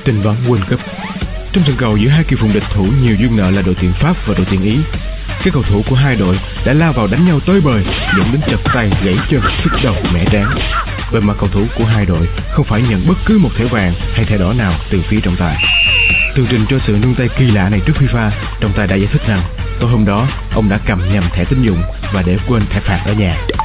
Tin vắn World Cup. Trong trận cầu giữa hai kỳ phùng địch thủ nhiều duyên nợ là đội tuyển Pháp và đội tuyển Ý, các cầu thủ của hai đội đã lao vào đánh nhau tới bời, dẫn đến chật tay, gãy chân, sứt đầu, mẻ trán. Về mặt cầu thủ của hai đội không phải nhận bất cứ một thẻ vàng hay thẻ đỏ nào từ phía trọng tài. Tường trình cho sự nương tay kỳ lạ này trước FIFA, trọng tài đã giải thích rằng tối hôm đó ông đã cầm nhầm thẻ tín dụng và để quên thẻ phạt ở nhà.